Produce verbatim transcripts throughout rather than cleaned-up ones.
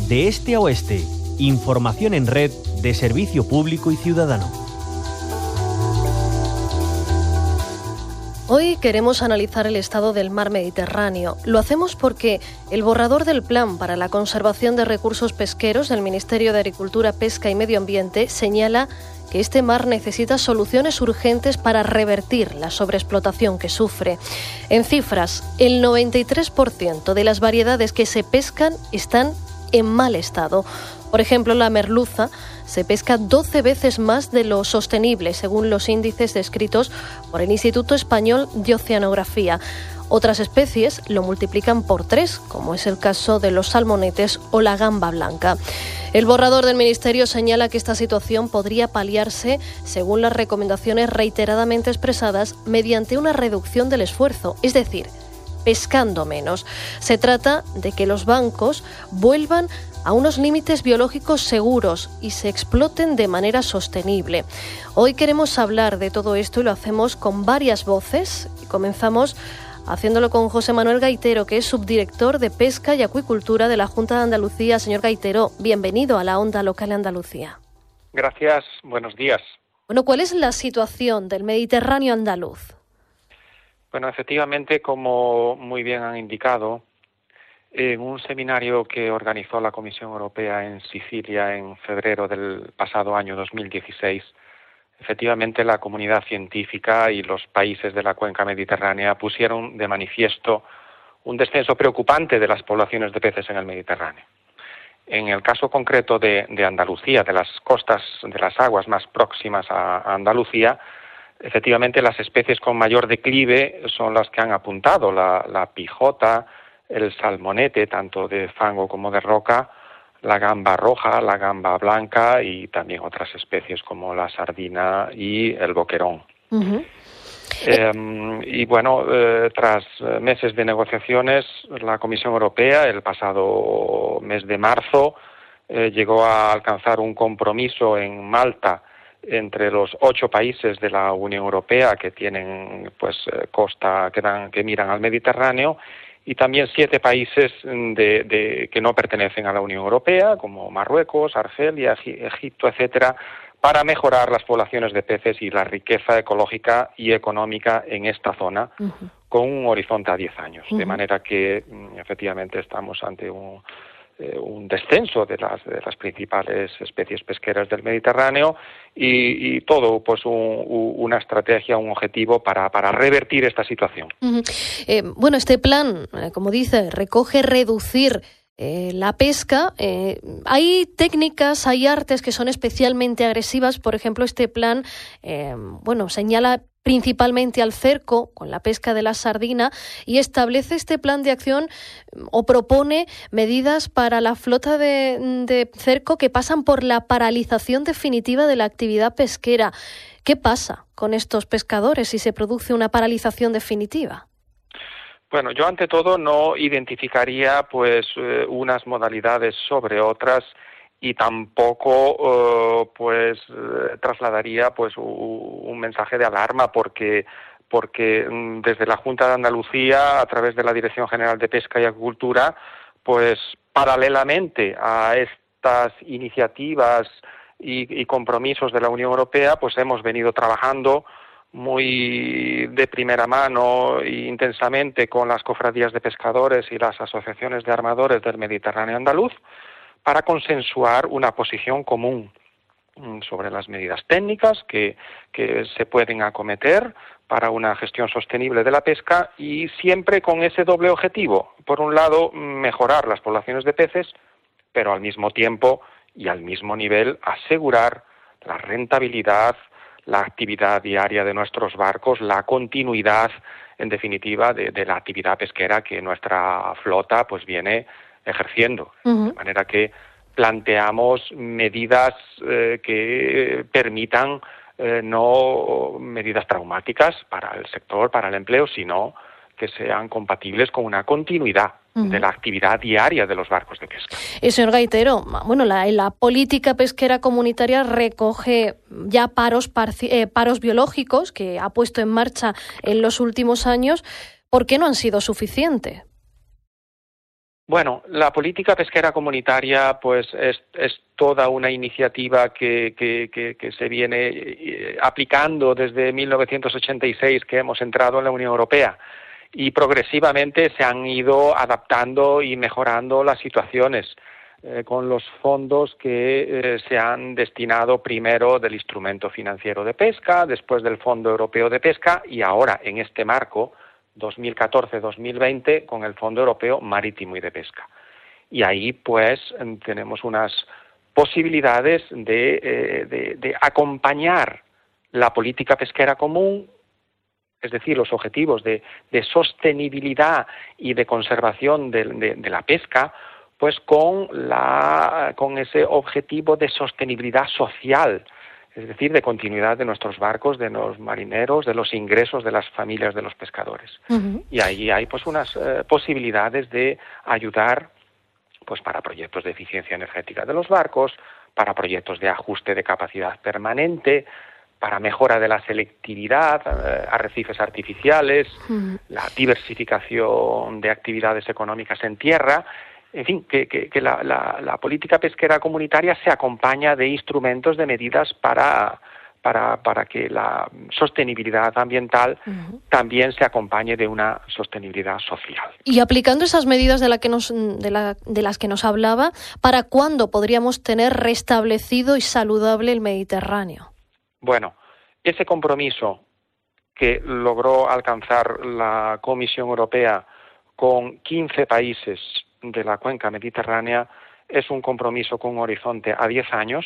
De este a oeste, información en red de servicio público y ciudadano. Hoy queremos analizar el estado del mar Mediterráneo. Lo hacemos porque el borrador del Plan para la Conservación de Recursos Pesqueros del Ministerio de Agricultura, Pesca y Medio Ambiente señala que este mar necesita soluciones urgentes para revertir la sobreexplotación que sufre. En cifras, el noventa y tres por ciento de las variedades que se pescan están en mal estado. Por ejemplo, la merluza se pesca doce veces más de lo sostenible, según los índices descritos por el Instituto Español de Oceanografía. Otras especies lo multiplican por tres, como es el caso de los salmonetes o la gamba blanca. El borrador del Ministerio señala que esta situación podría paliarse, según las recomendaciones reiteradamente expresadas, mediante una reducción del esfuerzo, es decir, pescando menos. Se trata de que los bancos vuelvan a unos límites biológicos seguros y se exploten de manera sostenible. Hoy queremos hablar de todo esto y lo hacemos con varias voces. Y comenzamos haciéndolo con José Manuel Gaitero, que es subdirector de Pesca y Acuicultura de la Junta de Andalucía. Señor Gaitero, bienvenido a la Onda Local de Andalucía. Gracias, buenos días. Bueno, ¿cuál es la situación del Mediterráneo andaluz? Bueno, efectivamente, como muy bien han indicado, en un seminario que organizó la Comisión Europea en Sicilia en febrero del pasado año dos mil dieciséis, efectivamente la comunidad científica y los países de la cuenca mediterránea pusieron de manifiesto un descenso preocupante de las poblaciones de peces en el Mediterráneo. En el caso concreto de, de Andalucía, de las costas, de las aguas más próximas a, a Andalucía, efectivamente las especies con mayor declive son las que han apuntado, la, la pijota, el salmonete, tanto de fango como de roca, la gamba roja, la gamba blanca y también otras especies como la sardina y el boquerón. Uh-huh. Eh, y bueno, eh, tras meses de negociaciones, la Comisión Europea, el pasado mes de marzo, eh, llegó a alcanzar un compromiso en Malta entre los ocho países de la Unión Europea que tienen pues costa, que, dan, que miran al Mediterráneo, y también siete países de, de, que no pertenecen a la Unión Europea, como Marruecos, Argelia, Egipto, etcétera, para mejorar las poblaciones de peces y la riqueza ecológica y económica en esta zona, uh-huh, con un horizonte a diez años. Uh-huh. De manera que, efectivamente, estamos ante un, eh, un descenso de las, de las principales especies pesqueras del Mediterráneo y, y todo, pues, un, una estrategia, un objetivo para, para revertir esta situación. Uh-huh. Eh, bueno, este plan, eh, como dice, recoge reducir Eh, la pesca. Eh, hay técnicas, hay artes que son especialmente agresivas. Por ejemplo, este plan eh, bueno, señala principalmente al cerco con la pesca de la sardina y establece este plan de acción o propone medidas para la flota de, de cerco que pasan por la paralización definitiva de la actividad pesquera. ¿Qué pasa con estos pescadores si se produce una paralización definitiva? Bueno, yo ante todo no identificaría pues eh, unas modalidades sobre otras y tampoco eh, pues eh, trasladaría pues un, un mensaje de alarma porque porque desde la Junta de Andalucía, a través de la Dirección General de Pesca y Acuicultura, pues paralelamente a estas iniciativas y, y compromisos de la Unión Europea, pues hemos venido trabajando muy de primera mano e intensamente con las cofradías de pescadores y las asociaciones de armadores del Mediterráneo andaluz para consensuar una posición común sobre las medidas técnicas que, que se pueden acometer para una gestión sostenible de la pesca y siempre con ese doble objetivo. Por un lado, mejorar las poblaciones de peces, pero al mismo tiempo y al mismo nivel asegurar la rentabilidad, la actividad diaria de nuestros barcos, la continuidad, en definitiva, de, de la actividad pesquera que nuestra flota pues viene ejerciendo. Uh-huh. De manera que planteamos medidas eh, que permitan eh, no medidas traumáticas para el sector, para el empleo, sino que sean compatibles con una continuidad uh-huh. de la actividad diaria de los barcos de pesca. Eh, señor Gaitero, bueno, la, la política pesquera comunitaria recoge ya paros, parci- eh, paros biológicos que ha puesto en marcha en los últimos años. ¿Por qué no han sido suficientes? Bueno, la política pesquera comunitaria pues es, es toda una iniciativa que, que, que, que se viene aplicando desde mil novecientos ochenta y seis que hemos entrado en la Unión Europea y progresivamente se han ido adaptando y mejorando las situaciones eh, con los fondos que eh, se han destinado primero del Instrumento Financiero de Pesca, después del Fondo Europeo de Pesca y ahora en este marco dos mil catorce dos mil veinte con el Fondo Europeo Marítimo y de Pesca. Y ahí pues tenemos unas posibilidades de, eh, de, de acompañar la política pesquera común, es decir, los objetivos de, de sostenibilidad y de conservación de, de, de la pesca, pues con, la, con ese objetivo de sostenibilidad social, es decir, de continuidad de nuestros barcos, de los marineros, de los ingresos de las familias de los pescadores. Uh-huh. Y ahí hay pues unas eh, posibilidades de ayudar pues para proyectos de eficiencia energética de los barcos, para proyectos de ajuste de capacidad permanente, para mejora de la selectividad, eh, arrecifes artificiales, uh-huh. la diversificación de actividades económicas en tierra. En fin, que, que, que la, la, la política pesquera comunitaria se acompaña de instrumentos, de medidas para, para, para que la sostenibilidad ambiental uh-huh. también se acompañe de una sostenibilidad social. Y aplicando esas medidas de, la que nos, de, la, de las que nos hablaba, ¿para cuándo podríamos tener restablecido y saludable el Mediterráneo? Bueno, ese compromiso que logró alcanzar la Comisión Europea con quince países de la cuenca mediterránea es un compromiso con un horizonte a diez años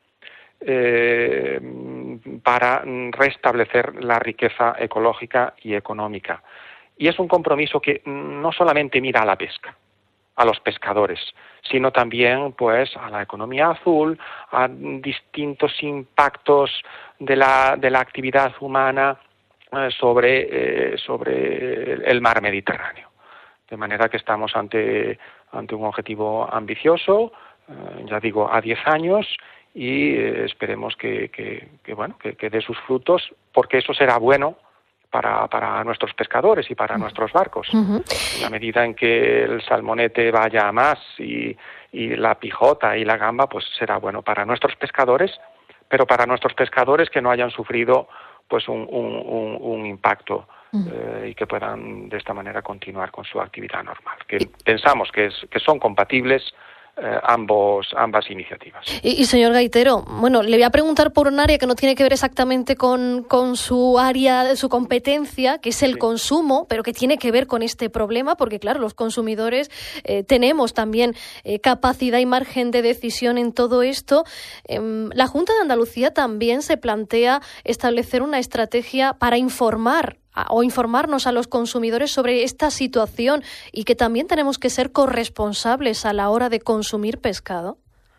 eh, para restablecer la riqueza ecológica y económica. Y es un compromiso que no solamente mira a la pesca, a los pescadores, sino también pues a la economía azul, a distintos impactos de la, de la actividad humana eh, sobre, eh, sobre el mar Mediterráneo. De manera que estamos ante, ante un objetivo ambicioso, eh, ya digo, a diez años, y eh, esperemos que, que, que, bueno, que, que dé sus frutos, porque eso será bueno para, para nuestros pescadores y para uh-huh. nuestros barcos. Uh-huh. En la medida en que el salmonete vaya a más y, y la pijota y la gamba, pues será bueno para nuestros pescadores, pero para nuestros pescadores que no hayan sufrido pues un, un, un, un impacto Eh, y que puedan de esta manera continuar con su actividad normal. Que pensamos que, es, que son compatibles eh, ambos, ambas iniciativas. Y, y señor Gaitero, bueno, le voy a preguntar por un área que no tiene que ver exactamente con, con su área de su competencia, que es el sí. consumo, pero que tiene que ver con este problema, porque claro, los consumidores eh, tenemos también eh, capacidad y margen de decisión en todo esto. Eh, la Junta de Andalucía también se plantea establecer una estrategia para informar o informarnos a los consumidores sobre esta situación y que también tenemos que ser corresponsables a la hora de consumir pescado.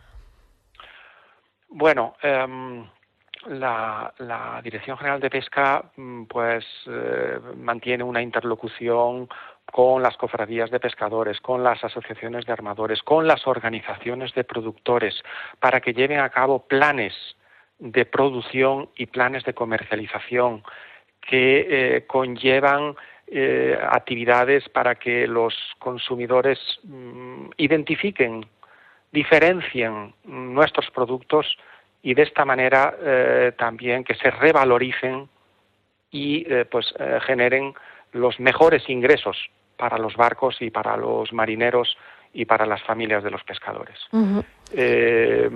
Bueno, eh, la, la Dirección General de Pesca pues eh, mantiene una interlocución con las cofradías de pescadores, con las asociaciones de armadores, con las organizaciones de productores, para que lleven a cabo planes de producción y planes de comercialización que eh, conllevan eh, actividades para que los consumidores mm, identifiquen, diferencien nuestros productos y de esta manera eh, también que se revaloricen y eh, pues eh, generen los mejores ingresos para los barcos y para los marineros y para las familias de los pescadores. Uh-huh. Eh,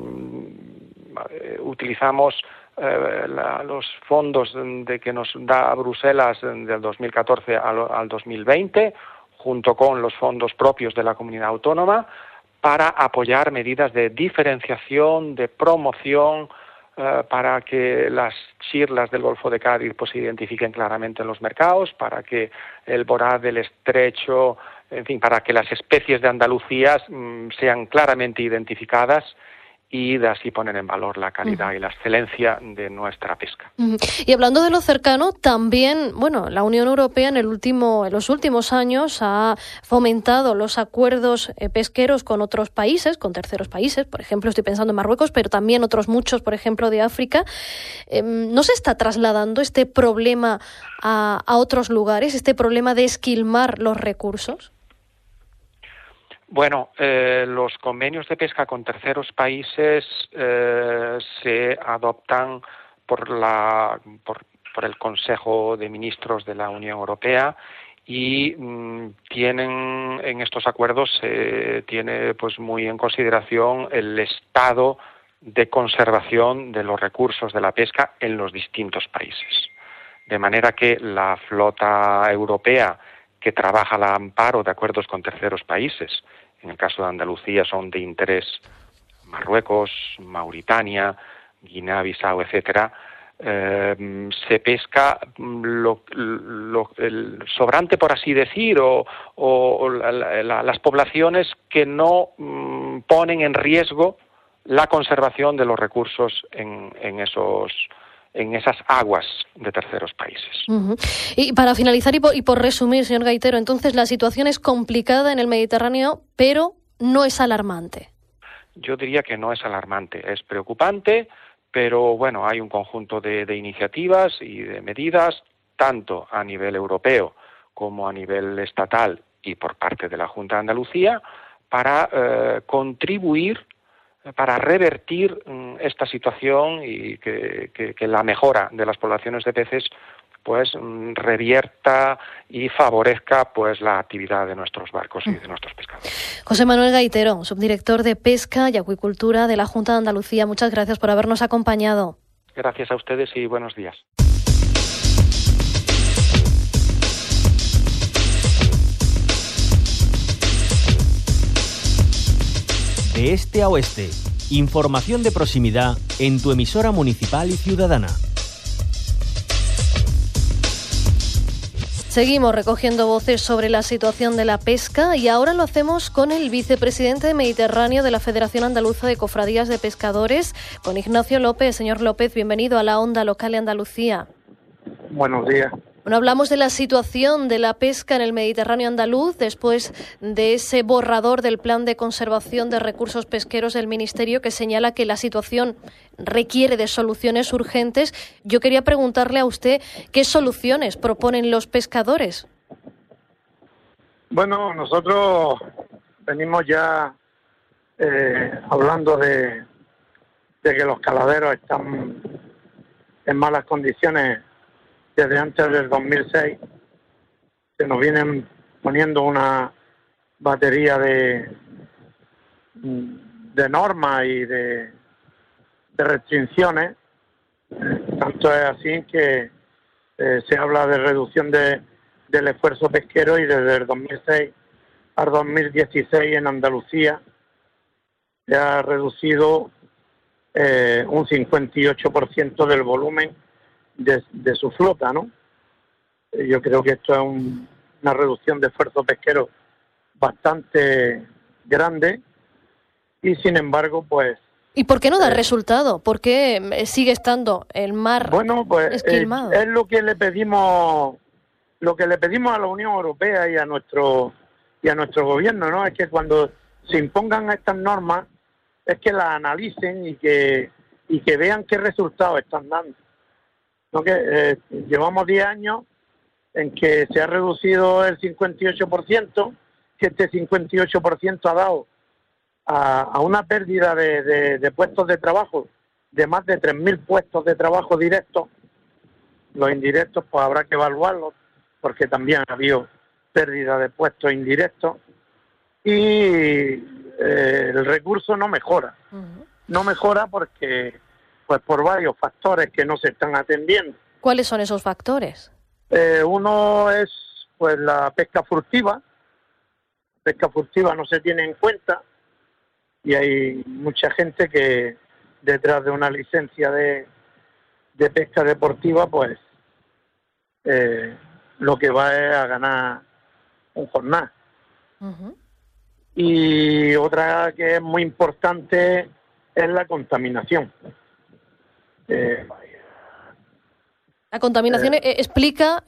utilizamos Eh, la, los fondos de que nos da Bruselas del dos mil catorce al, al dos mil veinte, junto con los fondos propios de la comunidad autónoma, para apoyar medidas de diferenciación, de promoción, eh, para que las chirlas del Golfo de Cádiz pues, se identifiquen claramente en los mercados, para que el borá del estrecho, en fin, para que las especies de Andalucía mm, sean claramente identificadas y de así poner en valor la calidad uh-huh. y la excelencia de nuestra pesca. Uh-huh. Y hablando de lo cercano, también, bueno, la Unión Europea en el último, en los últimos años ha fomentado los acuerdos eh, pesqueros con otros países, con terceros países, por ejemplo, estoy pensando en Marruecos, pero también otros muchos, por ejemplo, de África. Eh, ¿No se está trasladando este problema a, a otros lugares, este problema de esquilmar los recursos? Bueno, eh, los convenios de pesca con terceros países eh, se adoptan por la por, por el Consejo de Ministros de la Unión Europea y mmm, tienen en estos acuerdos se eh, tiene pues muy en consideración el estado de conservación de los recursos de la pesca en los distintos países, de manera que la flota europea que trabaja al amparo de acuerdos con terceros países, en el caso de Andalucía son de interés Marruecos, Mauritania, Guinea-Bissau, etcétera, eh, se pesca lo, lo, el sobrante, por así decir, o, o la, la, las poblaciones que no mm, ponen en riesgo la conservación de los recursos en, en esos en esas aguas de terceros países. Uh-huh. Y para finalizar y por, y por resumir, señor Gaitero, entonces la situación es complicada en el Mediterráneo, pero no es alarmante. Yo diría que no es alarmante, es preocupante, pero bueno, hay un conjunto de, de iniciativas y de medidas, tanto a nivel europeo como a nivel estatal y por parte de la Junta de Andalucía, para eh, contribuir para revertir um, esta situación y que, que, que la mejora de las poblaciones de peces pues um, revierta y favorezca pues la actividad de nuestros barcos y de nuestros pescadores. José Manuel Gaitero, subdirector de Pesca y Acuicultura de la Junta de Andalucía, muchas gracias por habernos acompañado. Gracias a ustedes y buenos días. De este a oeste, información de proximidad en tu emisora municipal y ciudadana. Seguimos recogiendo voces sobre la situación de la pesca y ahora lo hacemos con el vicepresidente de Mediterráneo de la Federación Andaluza de Cofradías de Pescadores, con Ignacio López. Señor López, bienvenido a la Onda Local de Andalucía. Buenos días. Bueno, hablamos de la situación de la pesca en el Mediterráneo andaluz después de ese borrador del Plan de Conservación de Recursos Pesqueros del Ministerio que señala que la situación requiere de soluciones urgentes. Yo quería preguntarle a usted qué soluciones proponen los pescadores. Bueno, nosotros venimos ya eh, hablando de, de que los caladeros están en malas condiciones desde antes del dos mil seis. Se nos vienen poniendo una batería de, de normas y de, de restricciones. Tanto es así que eh, se habla de reducción de, del esfuerzo pesquero y desde el dos mil seis al dos mil dieciséis en Andalucía se ha reducido eh, un cincuenta y ocho por ciento del volumen De, de su flota, ¿no? Yo creo que esto es un, una reducción de esfuerzo pesquero bastante grande y sin embargo, pues... ¿Y por qué no da eh, resultado? ¿Por qué sigue estando el mar bueno, pues, esquilmado? Eh, es lo que le pedimos, lo que le pedimos a la Unión Europea y a nuestro y a nuestro gobierno, ¿no? Es que cuando se impongan estas normas, es que las analicen y que y que vean qué resultados están dando. ¿No? Que eh, llevamos diez años en que se ha reducido el cincuenta y ocho por ciento, que este cincuenta y ocho por ciento ha dado a, a una pérdida de, de, de puestos de trabajo de más de tres mil puestos de trabajo directos. Los indirectos pues habrá que evaluarlos porque también ha habido pérdida de puestos indirectos y eh, el recurso no mejora. Uh-huh. No mejora porque pues por varios factores que no se están atendiendo. ¿Cuáles son esos factores? Eh, uno es pues la pesca furtiva. La pesca furtiva no se tiene en cuenta y hay mucha gente que detrás de una licencia de, de pesca deportiva pues eh, lo que va es a ganar un jornal. Uh-huh. Y otra que es muy importante es la contaminación. Eh, la contaminación eh, explica eh,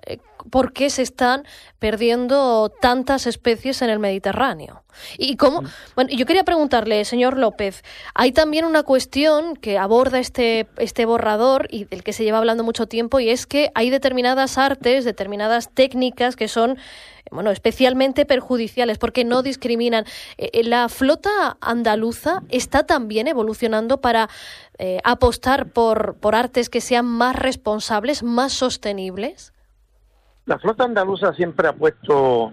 por qué se están perdiendo tantas especies en el Mediterráneo. Y cómo, bueno, yo quería preguntarle, señor López, hay también una cuestión que aborda este, este borrador y del que se lleva hablando mucho tiempo, y es que hay determinadas artes, determinadas técnicas que son, bueno, especialmente perjudiciales porque no discriminan. Eh, la flota andaluza está también evolucionando para eh, apostar por, por artes que sean más responsables, más sostenibles. La flota andaluza siempre ha puesto,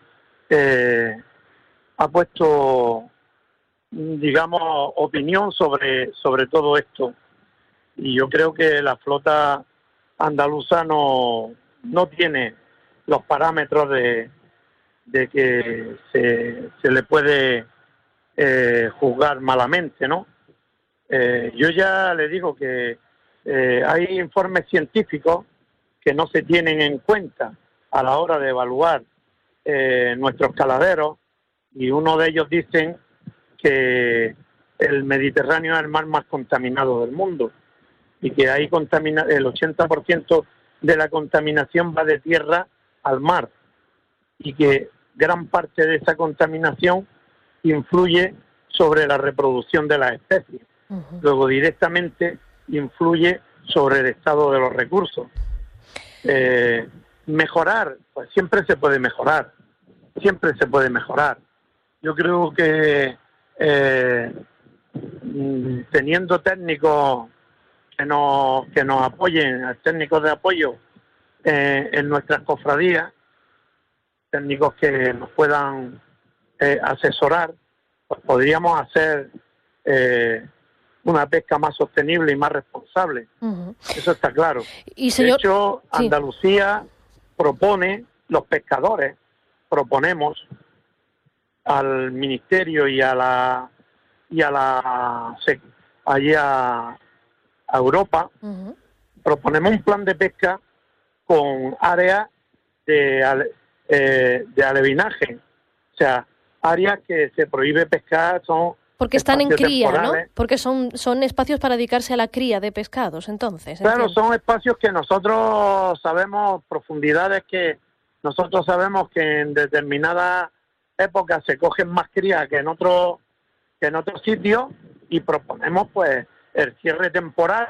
eh, ha puesto, digamos, opinión sobre, sobre todo esto. Y yo creo que la flota andaluza no, no tiene los parámetros de, de que se, se le puede eh, juzgar malamente, ¿no? Eh, yo ya le digo que eh, hay informes científicos que no se tienen en cuenta a la hora de evaluar eh, nuestros caladeros, y uno de ellos dicen que el Mediterráneo es el mar más contaminado del mundo y que ahí contamina, el ochenta por ciento de la contaminación va de tierra al mar, y que gran parte de esa contaminación influye sobre la reproducción de las especies. Uh-huh. Luego directamente influye sobre el estado de los recursos. Eh, mejorar, pues siempre se puede mejorar, siempre se puede mejorar. Yo creo que eh, teniendo técnicos que nos, que nos apoyen, técnicos de apoyo eh, en nuestras cofradías, técnicos que nos puedan eh, asesorar, pues podríamos hacer eh, una pesca más sostenible y más responsable. Uh-huh. Eso está claro. Y señor... De hecho, Andalucía sí. propone, los pescadores proponemos al Ministerio y a la y a la allí a, a Europa, uh-huh. proponemos un plan de pesca con áreas de ale, eh, de alevinaje, o sea, áreas que se prohíbe pescar son porque están en cría, ¿no? Porque son son espacios para dedicarse a la cría de pescados, entonces. Claro, entiendo. Son espacios que nosotros sabemos, profundidades que nosotros sabemos que en determinadas épocas se cogen más cría que en otros que en otros sitios, y proponemos pues el cierre temporal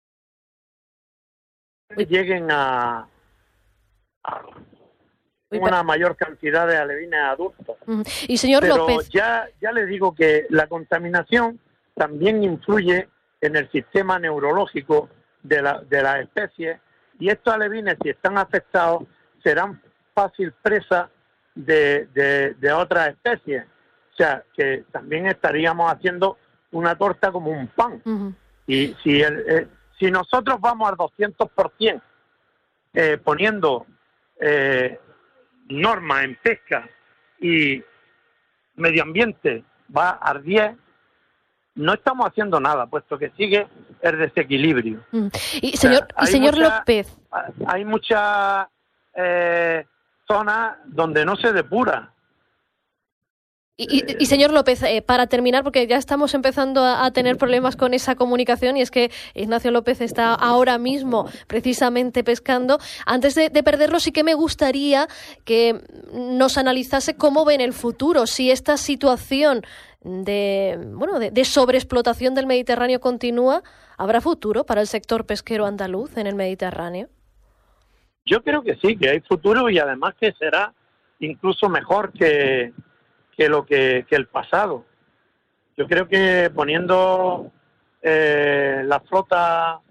que lleguen a, a una mayor cantidad de alevines adultos. Y señor Pero López, ya ya le digo que la contaminación también influye en el sistema neurológico de la de las especies, y estos alevines, si están afectados, serán fácil presa de, de, de otras especies. O sea, que también estaríamos haciendo una torta como un pan. Uh-huh. Y si el, eh, si nosotros vamos al doscientos por ciento eh, poniendo eh, normas en pesca y medio ambiente va al diez, no estamos haciendo nada, puesto que sigue el desequilibrio. Uh-huh. Y señor, o sea, y señor mucha, López... Hay muchas eh, zonas donde no se depura. Y, y, y señor López, eh, para terminar, porque ya estamos empezando a, a tener problemas con esa comunicación, y es que Ignacio López está ahora mismo precisamente pescando. Antes de, de perderlo, sí que me gustaría que nos analizase cómo ve en el futuro, si esta situación de bueno de, de sobreexplotación del Mediterráneo continúa, ¿habrá futuro para el sector pesquero andaluz en el Mediterráneo? Yo creo que sí, que hay futuro, y además que será incluso mejor que que lo que, que el pasado. Yo creo que poniendo eh, la flota,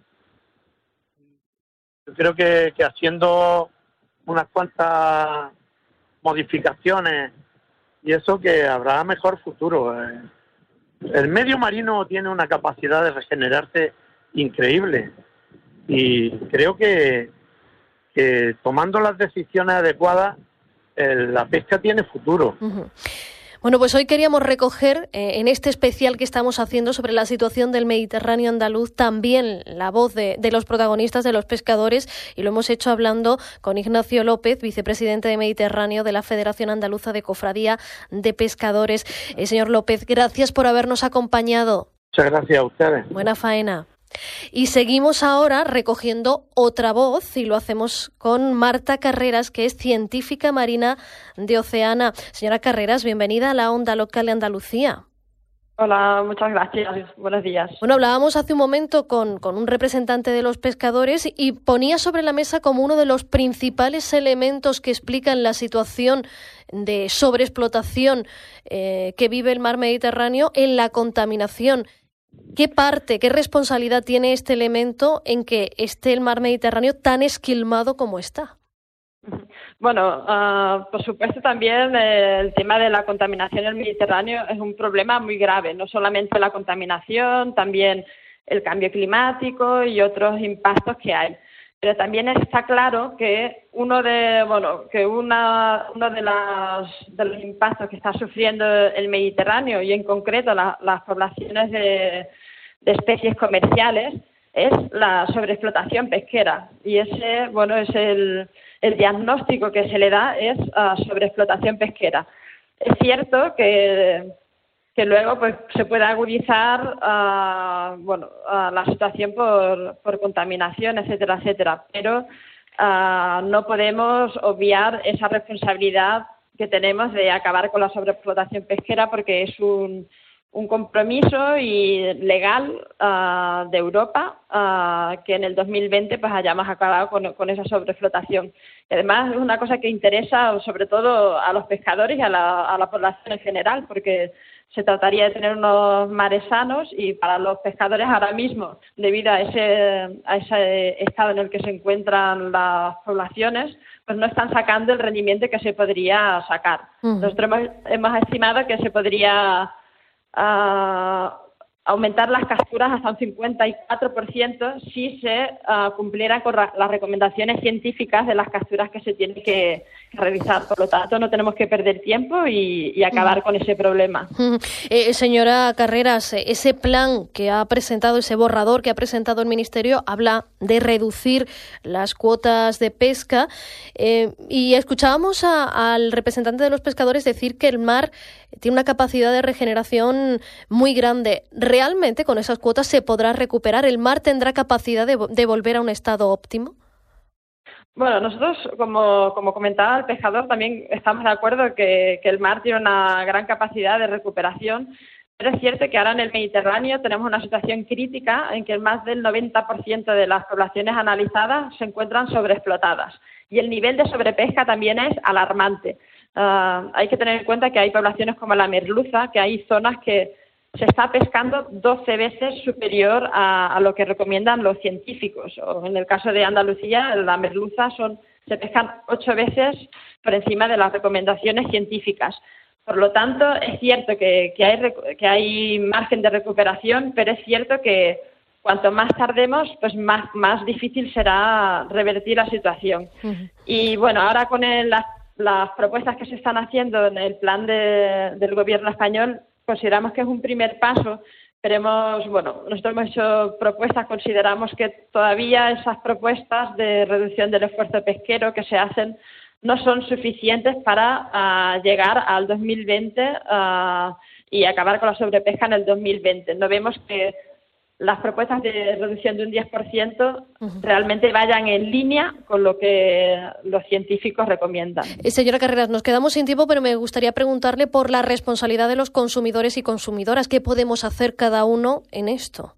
yo creo que, que haciendo unas cuantas modificaciones y eso, que habrá mejor futuro. Eh, el medio marino tiene una capacidad de regenerarse increíble, y creo que, que tomando las decisiones adecuadas, eh, la pesca tiene futuro. Uh-huh. Bueno, pues hoy queríamos recoger eh, en este especial que estamos haciendo sobre la situación del Mediterráneo andaluz también la voz de, de los protagonistas, de los pescadores, y lo hemos hecho hablando con Ignacio López, vicepresidente de Mediterráneo de la Federación Andaluza de Cofradía de Pescadores. Eh, señor López, gracias por habernos acompañado. Muchas gracias a ustedes. Buena faena. Y seguimos ahora recogiendo otra voz y lo hacemos con Marta Carreras, que es científica marina de Oceana. Señora Carreras, bienvenida a la Onda Local de Andalucía. Hola, muchas gracias. Buenos días. Bueno, hablábamos hace un momento con, con un representante de los pescadores y ponía sobre la mesa como uno de los principales elementos que explican la situación de sobreexplotación eh, que vive el mar Mediterráneo en la contaminación. ¿Qué parte, qué responsabilidad tiene este elemento en que esté el mar Mediterráneo tan esquilmado como está? Bueno, uh, por supuesto también eh, el tema de la contaminación en el Mediterráneo es un problema muy grave, no solamente la contaminación, también el cambio climático y otros impactos que hay. Pero también está claro que uno de, bueno, que una, uno de, las, de los impactos que está sufriendo el Mediterráneo y en concreto la, las poblaciones de, de especies comerciales es la sobreexplotación pesquera. Y ese, bueno, es el El diagnóstico que se le da es uh, sobreexplotación pesquera. Es cierto que, que luego pues se puede agudizar uh, bueno, uh, la situación por, por contaminación, etcétera, etcétera, pero uh, no podemos obviar esa responsabilidad que tenemos de acabar con la sobreexplotación pesquera porque es un un compromiso y legal uh, de Europa uh, que en el dos mil veinte pues hayamos acabado con, con esa sobreexplotación. Y además es una cosa que interesa sobre todo a los pescadores y a la, a la población en general, porque se trataría de tener unos mares sanos y para los pescadores ahora mismo, debido a ese, a ese estado en el que se encuentran las poblaciones, pues no están sacando el rendimiento que se podría sacar. Uh-huh. Nosotros hemos, hemos estimado que se podría Uh, aumentar las capturas hasta un cincuenta y cuatro por ciento si se uh, cumplieran con ra- las recomendaciones científicas de las capturas que se tienen que, que revisar. Por lo tanto, no tenemos que perder tiempo y, y acabar uh-huh. con ese problema. Uh-huh. Eh, señora Carreras, ese plan que ha presentado, ese borrador que ha presentado el Ministerio, habla de reducir las cuotas de pesca eh, y escuchábamos a, al representante de los pescadores decir que el mar tiene una capacidad de regeneración muy grande. ¿Realmente con esas cuotas se podrá recuperar? ¿El mar tendrá capacidad de, de volver a un estado óptimo? Bueno, nosotros, como, como comentaba el pescador, también estamos de acuerdo que, que el mar tiene una gran capacidad de recuperación, pero es cierto que ahora en el Mediterráneo tenemos una situación crítica en que más del noventa por ciento de las poblaciones analizadas se encuentran sobreexplotadas y el nivel de sobrepesca también es alarmante. Uh, hay que tener en cuenta que hay poblaciones como la merluza, que hay zonas que se está pescando doce veces superior a, a lo que recomiendan los científicos. O en el caso de Andalucía, la merluza son, se pescan ocho veces por encima de las recomendaciones científicas. Por lo tanto, es cierto que, que, hay, que hay margen de recuperación, pero es cierto que cuanto más tardemos, pues más, más difícil será revertir la situación. Uh-huh. Y bueno, ahora con el, las Las propuestas que se están haciendo en el plan de, del gobierno español consideramos que es un primer paso, pero hemos, bueno, nosotros hemos hecho propuestas, consideramos que todavía esas propuestas de reducción del esfuerzo pesquero que se hacen no son suficientes para uh, llegar al dos mil veinte uh, y acabar con la sobrepesca en el dos mil veinte. No vemos que las propuestas de reducción de un diez por ciento uh-huh. realmente vayan en línea con lo que los científicos recomiendan. Eh, señora Carreras, nos quedamos sin tiempo, pero me gustaría preguntarle por la responsabilidad de los consumidores y consumidoras. ¿Qué podemos hacer cada uno en esto?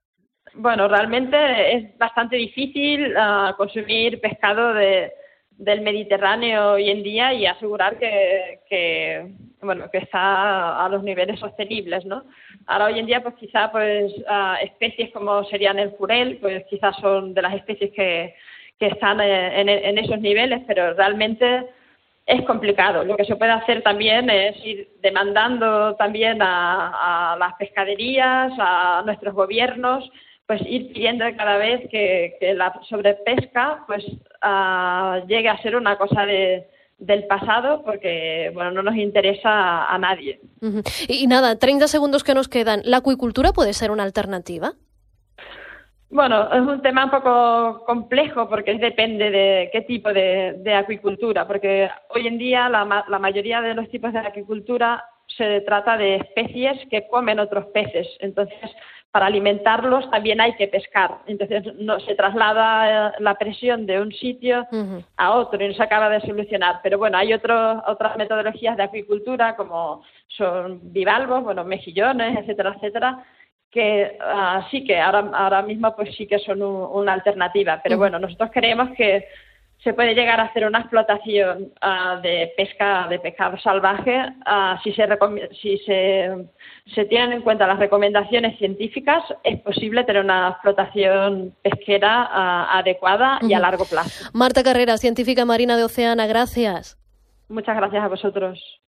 Bueno, realmente es bastante difícil uh, consumir pescado de, del Mediterráneo hoy en día y asegurar que, que, bueno, que está a los niveles sostenibles, ¿no? Ahora hoy en día pues quizá pues uh, especies como serían el jurel pues quizás son de las especies que, que están en, en esos niveles, pero realmente es complicado. Lo que se puede hacer también es ir demandando también a, a las pescaderías, a nuestros gobiernos, pues ir pidiendo cada vez que, que la sobrepesca pues uh, llegue a ser una cosa de del pasado, porque bueno, no nos interesa a, a nadie. Uh-huh. Y, y nada, treinta segundos que nos quedan. ¿La acuicultura puede ser una alternativa? Bueno, es un tema un poco complejo porque depende de qué tipo de, de acuicultura, porque hoy en día la, la mayoría de los tipos de acuicultura se trata de especies que comen otros peces. Entonces, para alimentarlos también hay que pescar. Entonces no se traslada la presión de un sitio uh-huh. a otro y no se acaba de solucionar. Pero bueno, hay otros otras metodologías de acuicultura como son bivalvos, bueno, mejillones, etcétera, etcétera, que uh, sí que ahora ahora mismo pues sí que son un, una alternativa. Pero uh-huh. bueno, nosotros creemos que se puede llegar a hacer una explotación uh, de pesca de pescado salvaje uh, si se recom- si se se tienen en cuenta las recomendaciones científicas. Es posible tener una explotación pesquera uh, adecuada y uh-huh. a largo plazo. Marta Carrera, científica marina de Oceana, gracias. Muchas gracias a vosotros.